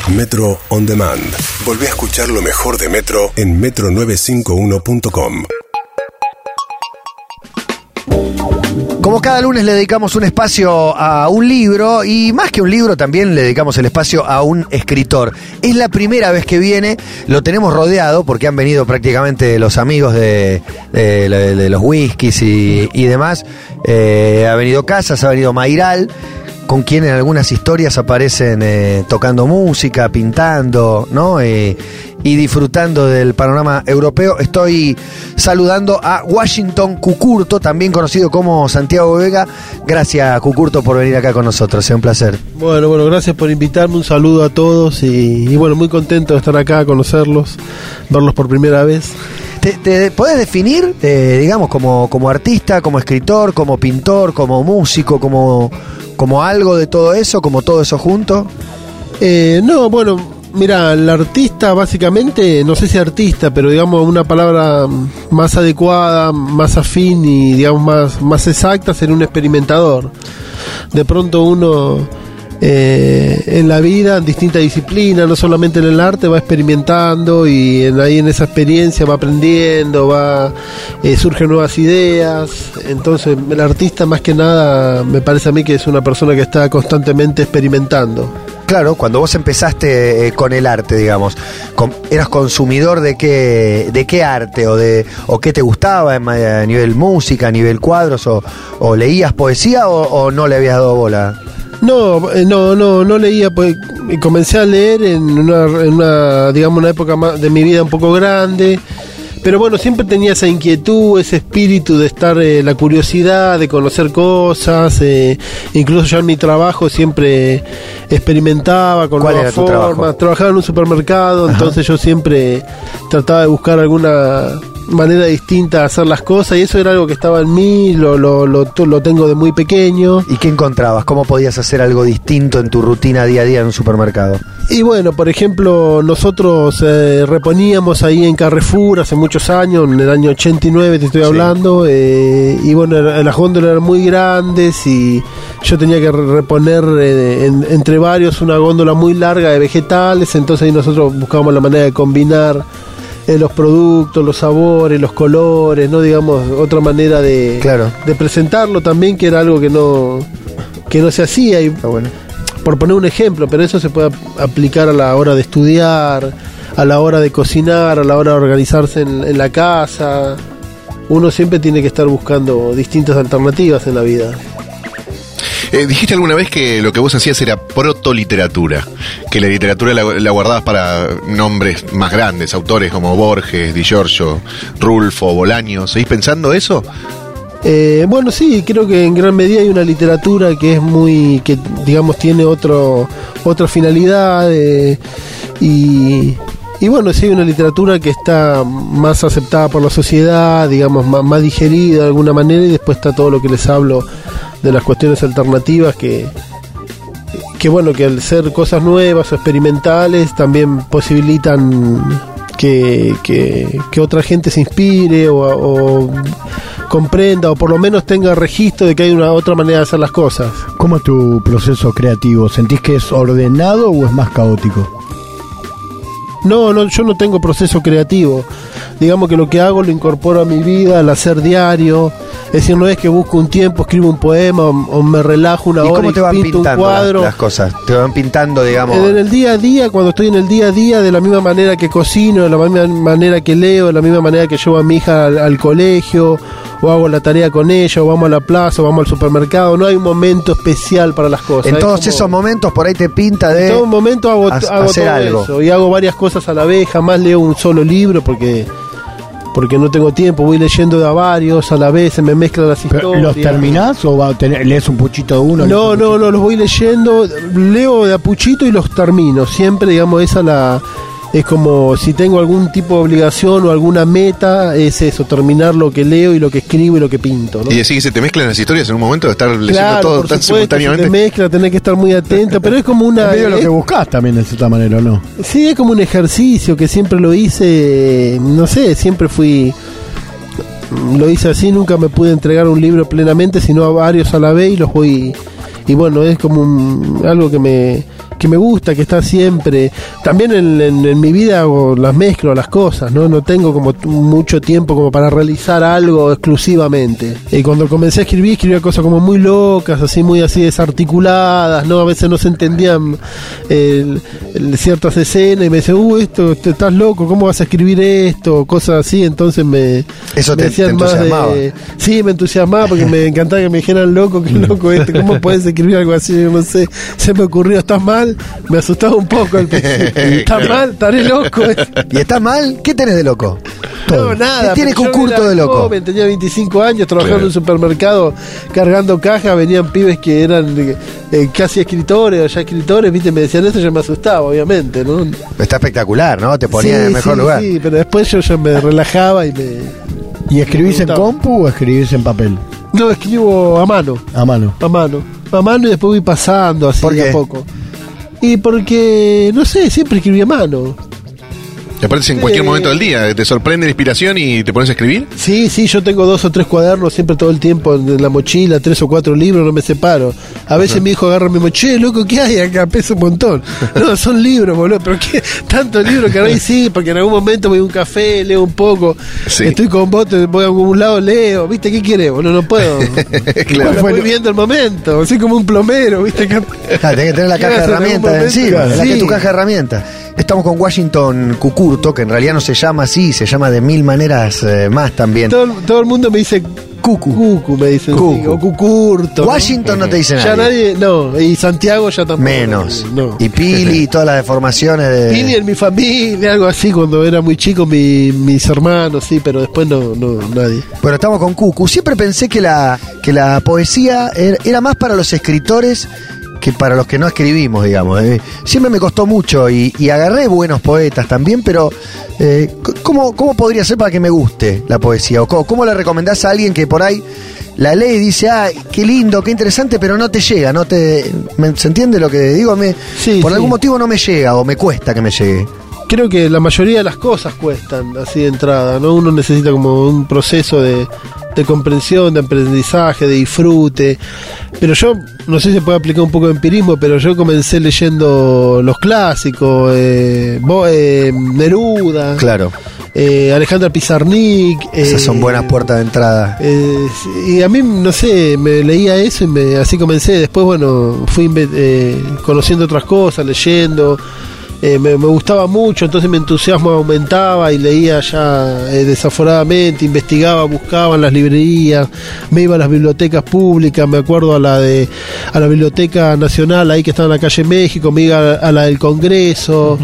Metro On Demand. Volví a escuchar lo mejor de Metro en metro951.com. Como cada lunes le dedicamos un espacio a un libro, y más que un libro también le dedicamos el espacio a un escritor. Es la primera vez que viene, lo tenemos rodeado porque han venido prácticamente los amigos de los whiskies y demás. Ha venido Casas, ha venido Mayral, con quien en algunas historias aparecen tocando música, pintando, ¿no? Y disfrutando del panorama europeo. Estoy saludando a Washington Cucurto, también conocido como Santiago Vega. Gracias, Cucurto, por venir acá con nosotros. Es un placer. Bueno, gracias por invitarme. Un saludo a todos y bueno, muy contento de estar acá, conocerlos, verlos por primera vez. ¿Te podés definir, digamos, como artista, como escritor, como pintor, como músico, como algo de todo eso, como todo eso junto? No, bueno, mira, el artista básicamente, no sé si artista, pero digamos una palabra más adecuada, más afín y digamos más exacta, sería un experimentador. De pronto uno en la vida, en distintas disciplinas, no solamente en el arte, va experimentando y ahí en esa experiencia va aprendiendo, surgen nuevas ideas. Entonces el artista más que nada me parece a mí que es una persona que está constantemente experimentando. Claro, cuando vos empezaste con el arte, digamos, ¿eras consumidor de qué arte o qué te gustaba a nivel música, a nivel cuadros, o leías poesía o no le habías dado bola? No leía, pues comencé a leer en una digamos una época más de mi vida un poco grande. Pero bueno, siempre tenía esa inquietud, ese espíritu de estar, la curiosidad de conocer cosas, incluso ya en mi trabajo siempre experimentaba con nuevas formas. Trabajaba en un supermercado. Ajá. Entonces yo siempre trataba de buscar alguna manera distinta de hacer las cosas y eso era algo que estaba en mí, lo tengo de muy pequeño. ¿Y qué encontrabas? ¿Cómo podías hacer algo distinto en tu rutina día a día en un supermercado? Y bueno, por ejemplo, nosotros reponíamos ahí en Carrefour hace muchos años, en el año 89 te estoy hablando, y bueno, las góndolas eran muy grandes y yo tenía que reponer entre varios una góndola muy larga de vegetales, entonces ahí nosotros buscábamos la manera de combinar los productos, los sabores, los colores, no digamos otra manera de presentarlo también, que era algo que no se hacía. Y bueno, por poner un ejemplo, pero eso se puede aplicar a la hora de estudiar, a la hora de cocinar, a la hora de organizarse en la casa. Uno siempre tiene que estar buscando distintas alternativas en la vida. Dijiste alguna vez que lo que vos hacías era protoliteratura, que la literatura la guardabas para nombres más grandes, autores como Borges, Di Giorgio, Rulfo, Bolaño. ¿Seguís pensando eso? Bueno, sí, creo que en gran medida hay una literatura que es que digamos tiene otra finalidad y bueno, sí hay una literatura que está más aceptada por la sociedad, digamos más digerida de alguna manera, y después está todo lo que les hablo de las cuestiones alternativas que bueno, que al ser cosas nuevas o experimentales también posibilitan que otra gente se inspire o comprenda o por lo menos tenga registro de que hay una otra manera de hacer las cosas. ¿Cómo es tu proceso creativo? ¿Sentís que es ordenado o es más caótico? No, yo no tengo proceso creativo. Digamos que lo que hago lo incorporo a mi vida, al hacer diario. Es decir, no es que busco un tiempo, escribo un poema o me relajo una hora y ¿cómo te van pinto pintando un cuadro? Las cosas? ¿Te van pintando, digamos? En el día a día, cuando estoy en el día a día, de la misma manera que cocino, de la misma manera que leo, de la misma manera que llevo a mi hija al colegio, o hago la tarea con ella, o vamos a la plaza, o vamos al supermercado. No hay un momento especial para las cosas. En todos esos momentos por ahí te pinta de... En todo momento hago hacer todo algo. Eso, y hago varias cosas a la vez. Jamás leo un solo libro porque no tengo tiempo, voy leyendo de a varios a la vez, se me mezclan las historias. ¿Los terminás o lees un puchito de uno? No, los voy leyendo, leo de a puchito y los termino. Siempre, digamos, es como si tengo algún tipo de obligación o alguna meta, es eso, terminar lo que leo y lo que escribo y lo que pinto, ¿no? Y decís que se te mezclan las historias en un momento de estar leyendo todo por tan supuesto, simultáneamente. Se te mezcla, tenés que estar muy atento, pero es como una... Es medio lo que buscás también de cierta manera, ¿no? Sí, es como un ejercicio que siempre lo hice, no sé, siempre lo hice así, nunca me pude entregar un libro plenamente, sino a varios a la vez y los voy... Y bueno, es como algo que me gusta, que está siempre. También en mi vida las mezclo las cosas, no tengo como mucho tiempo como para realizar algo exclusivamente. Y cuando comencé a escribía cosas como muy locas, así muy así desarticuladas, ¿no? A veces no se entendían ciertas escenas y me decían, esto estás loco, ¿cómo vas a escribir esto? Cosas así, entonces eso me te entusiasmaba. Sí, me entusiasmaba porque me encantaba que me dijeran loco, qué loco ¿cómo puedes escribir algo así? Yo no sé, se me ocurrió, ¿estás mal? Me asustaba un poco al principio. ¿Estás mal? ¿Estaré loco? ¿Y estás mal? ¿Qué tenés de loco? No, nada. ¿Qué tiene Cucurto de loco? Joven, tenía 25 años trabajando en un supermercado cargando cajas, venían pibes que eran casi escritores o ya escritores, viste, me decían eso, yo me asustaba, obviamente, ¿no? Está espectacular, ¿no? Te ponía en el mejor lugar. Sí, pero después yo ya me relajaba y me... ¿Y escribís en compu o escribís en papel? No, escribo a mano. A mano. A mano y después voy pasando así de a poco. Y porque, no sé, siempre escribí a mano. ¿Te aparece en cualquier momento del día? ¿Te sorprende la inspiración y te pones a escribir? Sí, yo tengo 2 o 3 cuadernos siempre todo el tiempo en la mochila, 3 o 4 libros, no me separo. A veces mi hijo agarra mi mochila, loco, ¿qué hay acá? Pesa un montón. No, son libros, boludo, pero ¿qué? Tantos libros que ahí sí, porque en algún momento voy a un café, leo un poco, estoy con vos, voy a algún lado, leo, ¿viste? ¿Qué querés? Boludo, no puedo. Claro, voy viendo el momento, soy como un plomero, ¿viste? Tenés que tener la caja de herramientas encima, la que es tu caja de herramientas. Estamos con Washington Cucurto, que en realidad no se llama así, se llama de mil maneras más también. Todo el mundo me dice Cucu me dicen, sí, o Cucurto. Washington no te dice ya nadie. No, y Santiago ya tampoco. Menos. No. Y Pili y todas las deformaciones de... Pili en mi familia, algo así, cuando era muy chico, mis hermanos, sí, pero después no nadie. Bueno, estamos con Cucu. Siempre pensé que la poesía era más para los escritores que para los que no escribimos, digamos. Siempre me costó mucho y agarré buenos poetas también, pero ¿cómo podría ser para que me guste la poesía? ¿O cómo le recomendás a alguien que por ahí la lee y dice, qué lindo, qué interesante, pero no te llega, ¿se entiende lo que digo? Por algún motivo no me llega o me cuesta que me llegue. Creo que la mayoría de las cosas cuestan así de entrada, ¿no? Uno necesita como un proceso de comprensión, de aprendizaje, de disfrute. Pero yo, no sé si se puede aplicar un poco de empirismo, pero yo comencé leyendo los clásicos, Neruda, claro, Alejandra Pizarnik. Esas son buenas puertas de entrada. Y a mí, no sé, me leía eso y así comencé. Después, bueno, fui conociendo otras cosas, leyendo. Me gustaba mucho, entonces mi entusiasmo aumentaba y leía ya desaforadamente, investigaba, buscaba en las librerías, me iba a las bibliotecas públicas, me acuerdo a la Biblioteca Nacional, ahí que está en la calle México, me iba a la del Congreso,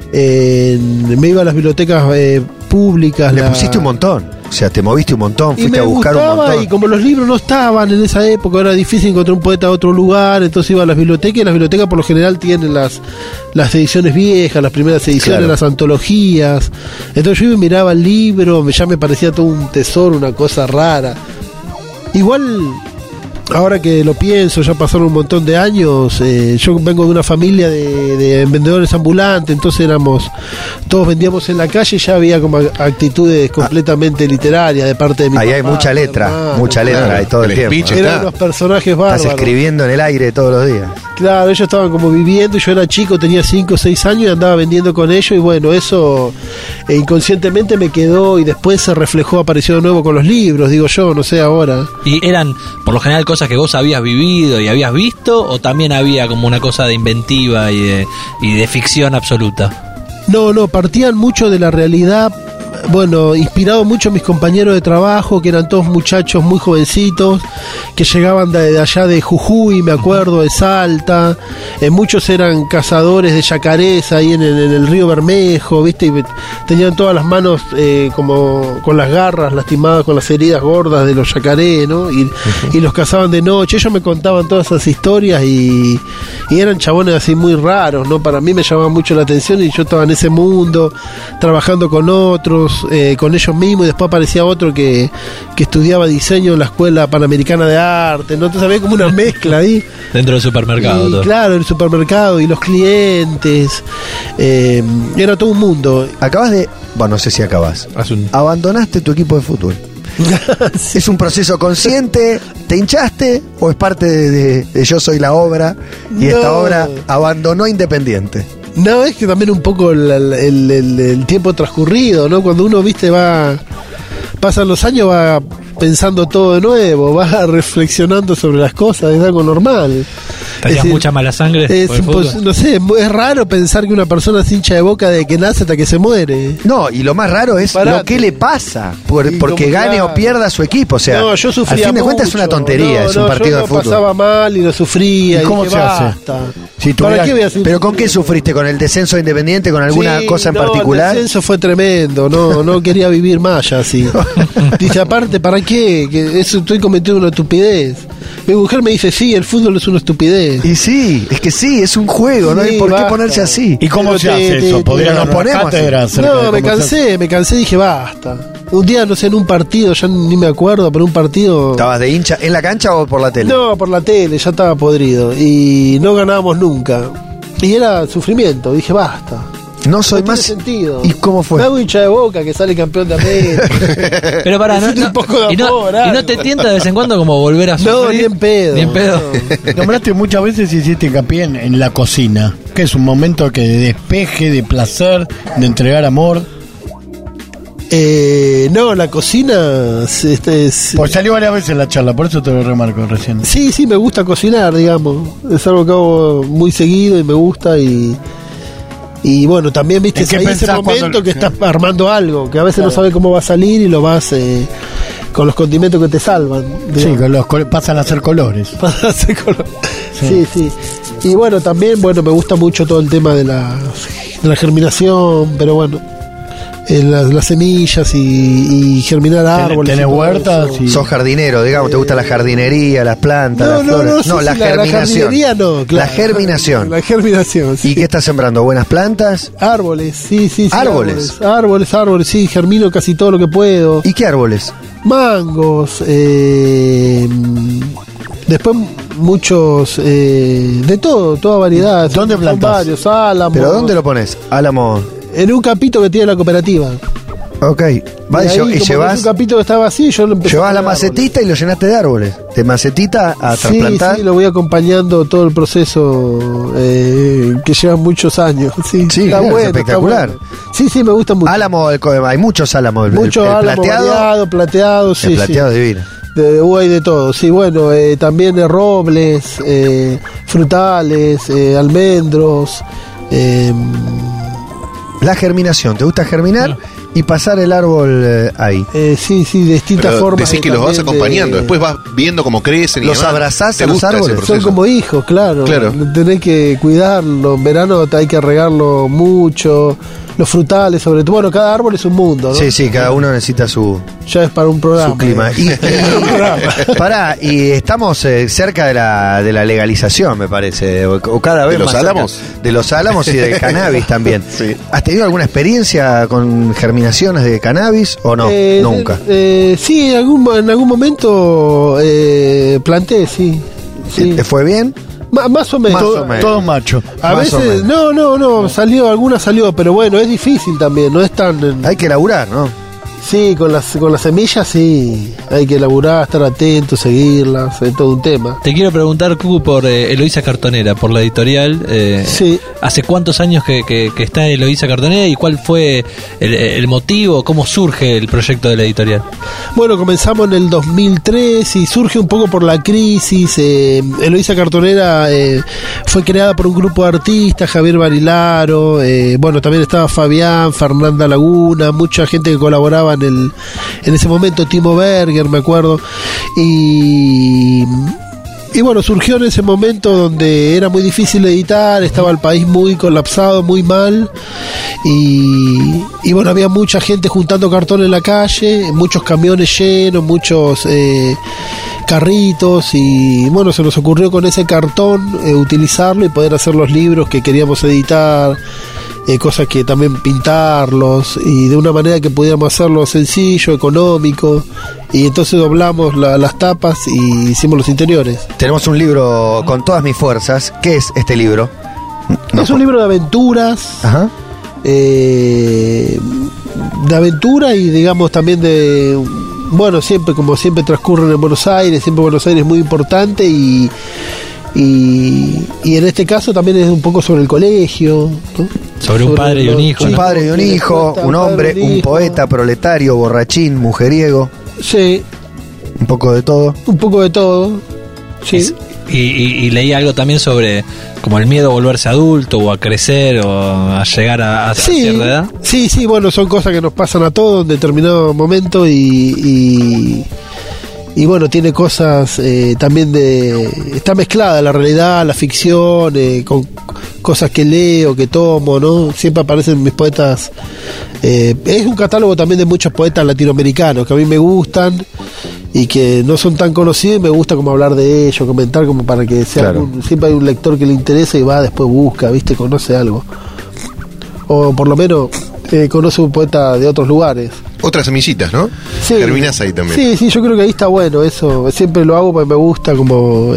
me iba a las bibliotecas públicas. Le pusiste un montón. O sea, te moviste un montón, fuiste a buscar un montón. Y como los libros no estaban en esa época, era difícil encontrar un poeta a otro lugar, entonces iba a las bibliotecas, y las bibliotecas por lo general tienen las ediciones viejas, las primeras ediciones, claro, las antologías. Entonces yo iba y miraba el libro, ya me parecía todo un tesoro, una cosa rara. Igual, ahora que lo pienso, ya pasaron un montón de años, yo vengo de una familia de vendedores ambulantes, entonces todos vendíamos en la calle y ya había como actitudes completamente literarias de parte de mi papá. Ahí hay mucha letra, hay todo el tiempo. Eran unos personajes bárbaros. Estás escribiendo en el aire todos los días. Claro, ellos estaban como viviendo y yo era chico, tenía 5 o 6 años y andaba vendiendo con ellos y bueno, eso inconscientemente me quedó y después se reflejó, apareció de nuevo con los libros, digo yo, no sé ahora. ¿Y eran por lo general cosas que vos habías vivido y habías visto o también había como una cosa de inventiva y de ficción absoluta? No, partían mucho de la realidad. Bueno, inspirado mucho a mis compañeros de trabajo, que eran todos muchachos muy jovencitos, que llegaban de allá de Jujuy, me acuerdo, de Salta. Muchos eran cazadores de yacarés ahí en el río Bermejo, ¿viste? Y tenían todas las manos como con las garras lastimadas, con las heridas gordas de los yacarés, ¿no? Y los cazaban de noche. Ellos me contaban todas esas historias y eran chabones así muy raros, ¿no? Para mí me llamaba mucho la atención y yo estaba en ese mundo, trabajando con otros, con ellos mismos, y después aparecía otro que estudiaba diseño en la Escuela Panamericana de Arte, ¿no? Entonces había como una mezcla ahí. Dentro del supermercado. Y, todo. Claro, el supermercado y los clientes. Era todo un mundo. No sé si acabás. Abandonaste tu equipo de fútbol. ¿Es un proceso consciente? ¿Te hinchaste? ¿O es parte de yo soy la obra y esta No. obra abandonó Independiente? No, es que también un poco el tiempo transcurrido, ¿no? Cuando uno, viste, pasan los años, va pensando todo de nuevo, va reflexionando sobre las cosas, es algo normal. ¿Tenías Es decir, mucha mala sangre por el fútbol? no sé, es raro pensar que una persona se hincha de Boca de que nace hasta que se muere. No, y lo más raro es Parate. lo que le pasa porque como, gane claro. o pierda a su equipo. O sea, No, yo sufría al fin de cuentas es mucho. una tontería, No, es un partido yo de lo fútbol. pasaba mal y lo sufría. ¿Y cómo dije, se hace? basta. Si ¿Para tuviera- qué voy a sufrir? ¿Pero con qué sufriste? ¿Con el descenso de Independiente? ¿Con alguna Sí, cosa en no, particular? El descenso fue tremendo, no quería vivir más ya así. Dice, aparte, ¿para qué? Que eso estoy cometiendo una estupidez. Mi mujer me dice, sí, el fútbol es una estupidez. Y sí, es que sí, es un juego, no Sí, hay por qué basta. ponerse así. ¿Y cómo Pero se hace eso? nos ¿Podrían dar una ponemos así. cátedra acerca de No, cómo se hace? me cansé, dije, basta. Un día, no sé, en un partido, ya ni me acuerdo, pero un partido... ¿Estabas de hincha en la cancha o por la tele? No, por la tele, ya estaba podrido. Y no ganábamos nunca. Y era sufrimiento, dije, basta. No soy No más. tiene sentido. ¿Y cómo Me fue? hago hincha de Boca que sale campeón de América. Pero pará, Necesito un poco de y, no, amor, y no algo. te tienta de vez en cuando como volver a sufrir. No, ni en pedo. Ni en pedo. Nombraste muchas veces y hiciste hincapié en la cocina, que es un momento que de despeje, de placer, de entregar amor. No, la cocina es... Pues salió varias veces en la charla, por eso te lo remarco recién. Sí, me gusta cocinar, digamos. Es algo que hago muy seguido y me gusta y bueno, también viste ¿En qué ahí ese pensás momento cuando- que estás armando algo, que a veces no sabes cómo va a salir y lo vas con los condimentos que te salvan. Sí, digamos. con los pasan a ser colores. Para hacer color. Sí, sí. Y bueno, también, me gusta mucho todo el tema de la germinación, pero bueno, las semillas y germinar árboles. tenés y todo huertas eso. y- Sos jardinero, digamos, ¿te gusta la jardinería, las plantas, las flores? sí, la sí, germinación. jardinería no, claro. La germinación. La germinación, sí. ¿Y qué estás sembrando? ¿Buenas plantas? Árboles, sí. ¿Árboles? Árboles, sí, germino casi todo lo que puedo. ¿Y qué árboles? Mangos, después muchos, de todo, toda variedad. ¿Dónde Son plantás? varios, álamos. ¿Pero dónde lo pones? Álamo. En un capito que tiene la cooperativa. Ok. Va, Y ahí, y como es llevás, un capito que estaba así, yo lo empecé llevás a la poner macetita y lo llenaste de árboles. De macetita a árboles. trasplantar. Sí, lo voy acompañando todo el proceso que lleva muchos años. Sí, Sí, está claro, bueno, es espectacular. está bueno. Sí, me gusta mucho. Álamo, hay muchos álamos. Mucho el álamo plateado, sí. el plateado sí. divino. Hay de todo, sí, bueno, también robles, frutales, almendros. La germinación, ¿te gusta germinar? Y pasar el árbol ahí. Sí, de distintas Pero formas. decís que los vas también acompañando, después vas viendo cómo crecen y ¿Los demás. abrazás ¿Te a los gusta ese árboles? Son proceso? como hijos, claro. Claro. Tenés que cuidarlo. En verano hay que regarlo mucho. Los frutales, sobre todo. Bueno, cada árbol es un mundo, ¿no? Sí, cada uno necesita su Ya es para un programa. su clima. Y, pará, y estamos cerca de la legalización, me parece, o cada vez ¿De los más cerca. álamos? De los álamos y del cannabis también. Sí. ¿Has tenido alguna experiencia con germinaciones de cannabis o no? Nunca. Sí, en algún momento planté, sí. Sí. ¿Te fue bien? Más o menos. Más o menos. Todo macho. A Más o veces, menos. no, alguna salió, pero bueno, es difícil también, no es tan... Hay que laburar, ¿no? Sí, con las semillas sí, hay que elaborar, estar atento, seguirlas, es todo un tema. Te quiero preguntar, Cucu, por Eloísa Cartonera, por la editorial. Sí. ¿Hace cuántos años que está Eloísa Cartonera y cuál fue el motivo, cómo surge el proyecto de la editorial? Bueno, comenzamos en el 2003 y surge un poco por la crisis. Eloísa Cartonera fue creada por un grupo de artistas, Javier Barilaro, bueno, también estaba Fabián, Fernanda Laguna, mucha gente que colaboraba en ese momento, Timo Berger, me acuerdo. Y bueno, surgió en ese momento donde era muy difícil editar, estaba el país muy colapsado, muy mal, y bueno, había mucha gente juntando cartón en la calle, muchos camiones llenos, muchos carritos, y bueno, se nos ocurrió con ese cartón utilizarlo y poder hacer los libros que queríamos editar, cosas que también pintarlos, y de una manera que pudiéramos hacerlo sencillo, económico, y entonces doblamos las tapas y hicimos los interiores. Tenemos un libro con todas mis fuerzas. ¿Qué es este libro? Es un libro de aventuras, Ajá. de aventura y digamos también de bueno, siempre transcurren en Buenos Aires, siempre Buenos Aires es muy importante y en este caso también es un poco sobre el colegio, ¿no? Sobre un padre y un hijo. Un padre y un hijo, un hombre, un poeta, proletario, borrachín, mujeriego. Sí. Un poco de todo. Un poco de todo. Sí. Y leí algo también sobre como el miedo a volverse adulto o a crecer o a llegar a cierta edad. Sí, bueno, son cosas que nos pasan a todos en determinado momento y bueno, tiene cosas también está mezclada la realidad, la ficción, con cosas que leo, que tomo, ¿no? Siempre aparecen mis poetas. Es un catálogo también de muchos poetas latinoamericanos que a mí me gustan y que no son tan conocidos y me gusta como hablar de ellos, comentar como para que sea claro. Siempre hay un lector que le interesa y va, después busca, ¿viste? Conoce algo. O por lo menos conoce un poeta de otros lugares. Otras semillitas, ¿no? Sí. Germinás ahí también. Sí, yo creo que ahí está bueno eso. Siempre lo hago porque me gusta como...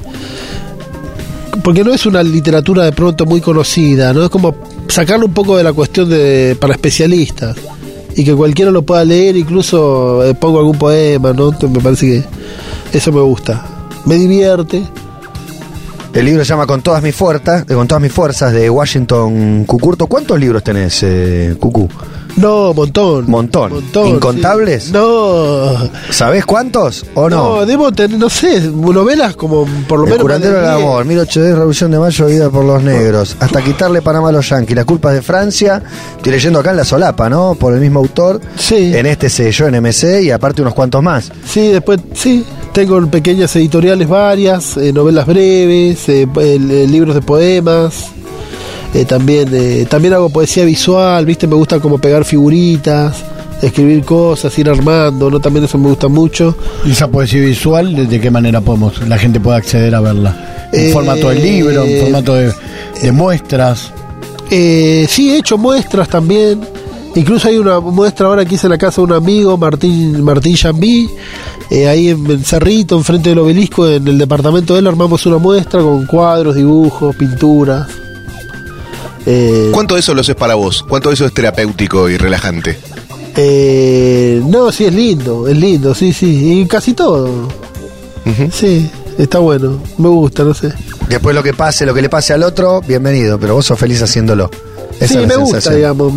porque no es una literatura de pronto muy conocida, ¿no? Es como sacarle un poco de la cuestión para especialistas y que cualquiera lo pueda leer, incluso pongo algún poema, ¿no? Entonces me parece que eso me gusta. Me divierte. El libro se llama Con todas mis fuerzas, de Washington Cucurto. ¿Cuántos libros tenés, Cucú? No, montón. ¿Incontables? Sí. No. ¿Sabés cuántos o no? No, debo tener, no sé, novelas como por lo El menos... curandero del amor, 1810, Revolución de Mayo, Vida por los negros, hasta quitarle Panamá a los yanquis, Las culpas de Francia. Estoy leyendo acá en la solapa, ¿no? Por el mismo autor. Sí. En este sello, en MC, y aparte unos cuantos más. Sí, después, sí. Tengo pequeñas editoriales varias, novelas breves, libros de poemas. También hago poesía visual, ¿viste? Me gusta como pegar figuritas, escribir cosas, ir armando, ¿no? También eso me gusta mucho. ¿Y esa poesía visual, de qué manera la gente puede acceder a verla? ¿En formato de libro, en formato de muestras? Sí, he hecho muestras también. Incluso hay una muestra ahora que hice en la casa de un amigo, Martín Jambí, ahí en Cerrito, enfrente del obelisco, en el departamento de él, armamos una muestra con cuadros, dibujos, pinturas. ¿Cuánto de eso lo haces para vos? ¿Cuánto de eso es terapéutico y relajante? No, sí, es lindo, sí, y casi todo. Uh-huh. Sí, está bueno, me gusta, no sé. Después lo que le pase al otro, bienvenido, pero vos sos feliz haciéndolo. Esa Sí, es la me gusta, digamos,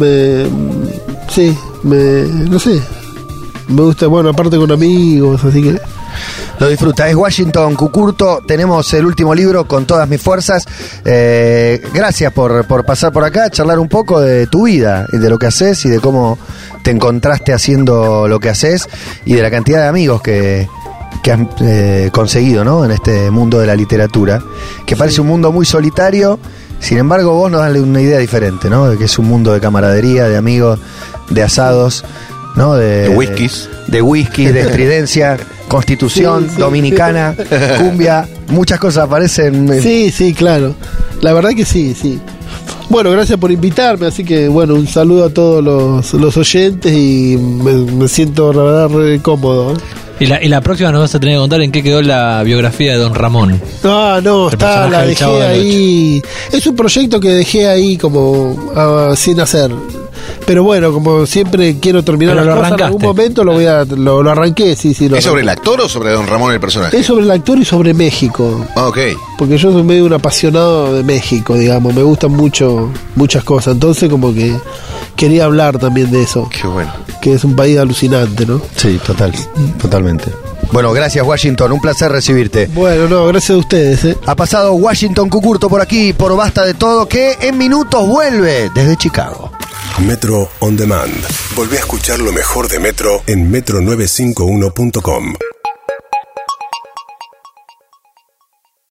no sé, me gusta, bueno, aparte con amigos, así que... Lo disfruta. Es Washington Cucurto. Tenemos el último libro, Con todas mis fuerzas. Gracias por pasar por acá, charlar un poco de tu vida y de lo que haces y de cómo te encontraste haciendo lo que haces y de la cantidad de amigos que has conseguido, ¿no? En este mundo de la literatura, que parece un mundo muy solitario. Sin embargo, vos nos das una idea diferente, ¿no? De que es un mundo de camaradería, de amigos, de asados, ¿no? De whiskies. De whisky, de estridencia, Constitución, sí, dominicana, cumbia, muchas cosas aparecen. Sí, claro. La verdad que sí. Bueno, gracias por invitarme, así que bueno, un saludo a todos los oyentes y me siento la verdad re cómodo. Y la próxima nos vas a tener que contar en qué quedó la biografía de Don Ramón. No, personaje la del Chavo dejé del ahí. Es un proyecto que dejé ahí como sin hacer. Pero bueno, como siempre quiero terminar Pero las lo cosas, en arrancaste. algún momento lo arranqué, sí. ¿Es sobre el actor o sobre Don Ramón el personaje? Es sobre el actor y sobre México. Ah, ok. Porque yo soy medio un apasionado de México, digamos. Me gustan mucho muchas cosas. Entonces como que quería hablar también de eso. Qué bueno. Que es un país alucinante, ¿no? Sí, totalmente. Bueno, gracias Washington, un placer recibirte. Bueno, no, gracias a ustedes, Ha pasado Washington Cucurto por aquí, por Basta de Todo, que en minutos vuelve desde Chicago. Metro On Demand. Volvé a escuchar lo mejor de Metro en metro951.com.